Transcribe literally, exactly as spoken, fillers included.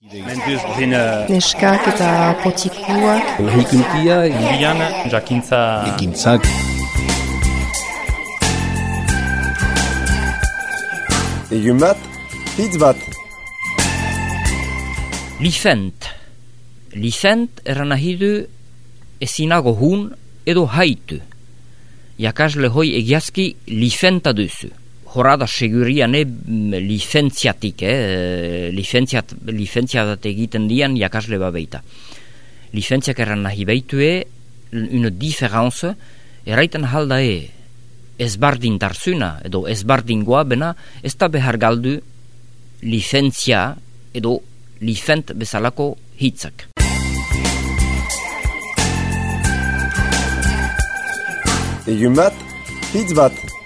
Neskak eta potikuak. Lahikuntia, Indian, jakintza... ekintzak. Egun bat, hitz bat. Lifent. Lifent eran nahi du ezinago hun edo haitu. Jakasle hoi egiazki lifenta duzu. Horada segurian e licentziatik, eh? Licentziat, licentziat egiten dian jakasle babeita. Licentziak eran nahi beitue, une diference, erraiten halda e, ezbardin tarzuna, edo ezbardin goabena, ez da behar galdu licentzia edo licent bezalako hitzak. Egun bat, hitz bat.